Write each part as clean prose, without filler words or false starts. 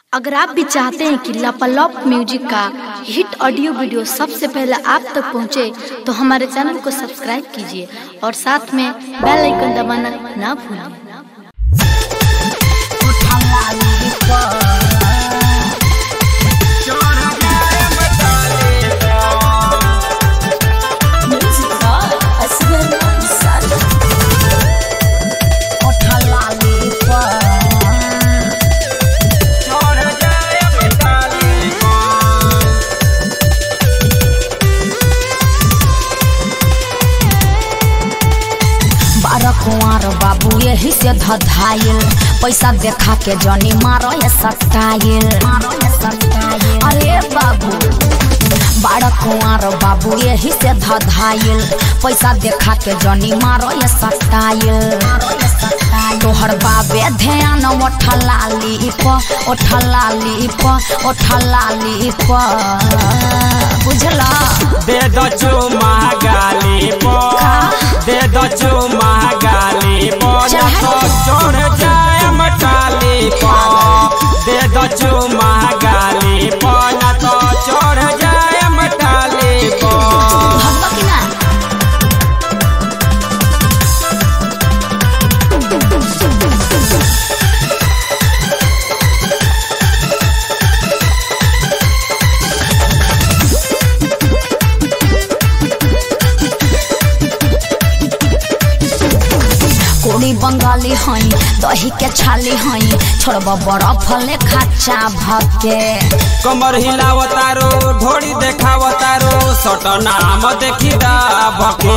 अगर आप भी चाहते हैं कि लापालॉप म्यूजिक का हिट ऑडियो वीडियो सबसे पहले आप तक पहुंचे, तो हमारे चैनल को सब्सक्राइब कीजिए और साथ में बेल आइकन दबाना ना भूलिए। कुंवर बाबू यही से धधाइल, पैसा देखा के जनी मारो ये सटाइल। अरे बाबू बड़ा कुंवर बाबू यही से धधाइल, पैसा देखा के जनी मारो ये सटाइल। तोहर बाबे ध्यान ओठलाली प बुझला। दे दो चुमा गाली पो, दे दो चुमा गाली पो, ना तो चढ़ जाए मटाली पो। दे दो चुमा गाली पो, ना तो चढ़ जाए मटाली पो। कोड़ी बंगाली हई दही के छाली हई, छोड़ब बर्फ ले खाचा भके। कमर हिलावतारो ढोड़ी देखावतारो, सट नाम देखी दा भके।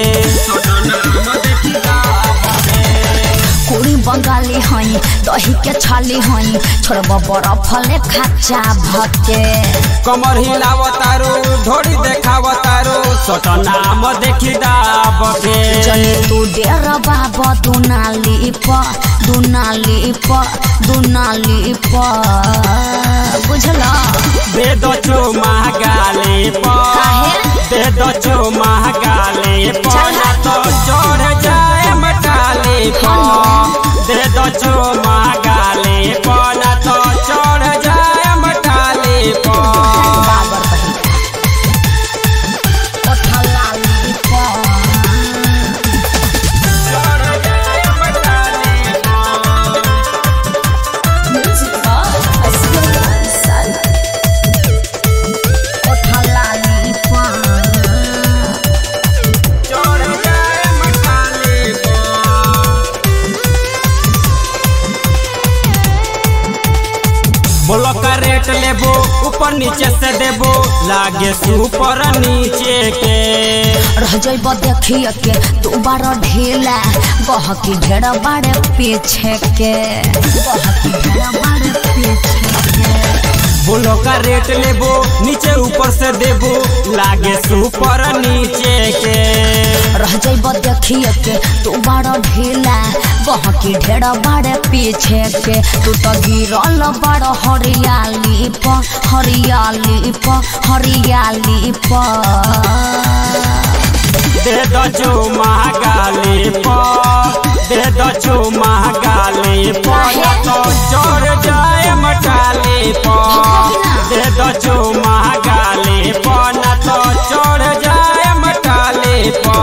कोड़ी बंगाली हई दही के छाली हई, छोड़ब बर्फ ले खाचा भके। कमर हिलावतारो ढोड़ी देखावतारो, सट नाम देखी दा भके। चले तू डेर बाबा दुनाली प बुझला। दे दो चुमा गाली पो, दे दो चुमा गाली पो, ना तो चढ़ जाए मटाली पो। दे दो चुमा गाली पो, ना तो चढ़ जाए मटाली पो। बोलो का रेट लेबो, ऊपर नीचे से देबो, लागे सुपर नीचे के। रह जाइब देखिए के तू बार ढीला, गहकी ढेर बाड़े पीछे के। बोलो का रेट लेबो, नीचे ऊपर से देबो, लागे सुपर नीचे के। रह जाइब देखिए के तू बार ढीला, गहकी ढेर बाड़े पीछे के। तू तो गिरल बड़ हरियाली प। दे दो चुमा गाली पो, दे दो चुमा गाली पो, ना तो चढ़ जाए मटाली पो। दे दो चुमा गाली पो, ना तो चढ़ जाए मटाली पो।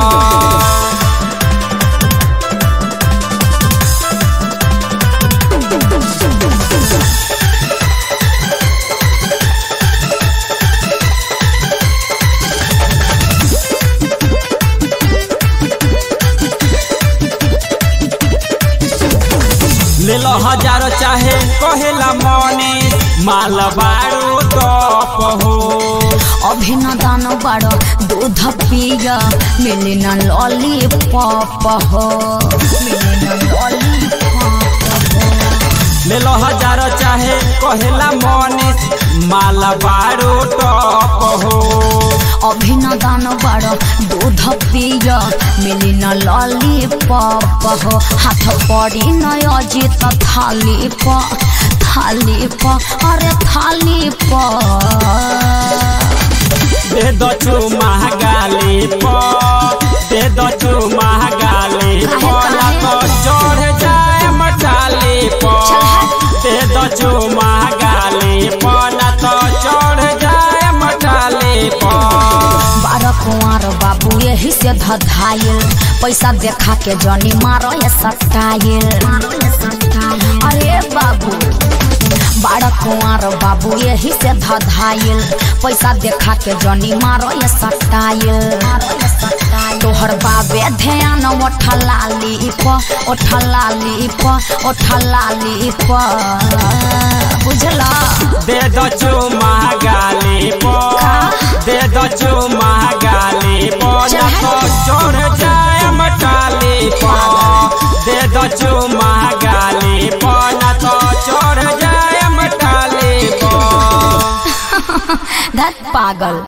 ले लो हजार चाहे कहेला मनी, माल बारू टॉप हो। अभी न दान बड़ दूध पिया, मिली न लॉलीपॉप हो। ले लो हजार चाहे कहेला मनी, माल बारू टॉप हो। अभी न दान बड़ दूध पिया, मिली न लॉलीपॉप हो। हाथ पड़ी न अजित थाली प। दे दो चुमा गाली पो, दे दो चुमा गाली पो, ना तो चढ़ जाए मटाली पो। दे दो चुमा गाली से धधाइल पैसा देखा के जनी मारो ये सटाइल अरे बाबू बड़ा कुंवर बाबू यही से धधाइल पैसा देखा के जनी मारो ये सटाइल तोहर बाबे ध्यान ओठलाली प बुझला दे दो चुमा गाली पो दे दो चुमा गाली पो ना तो चढ़ जाए मटाली पो दे दो चुमा गाली पो ना तो चढ़ जाए मटाली पो धत पागल।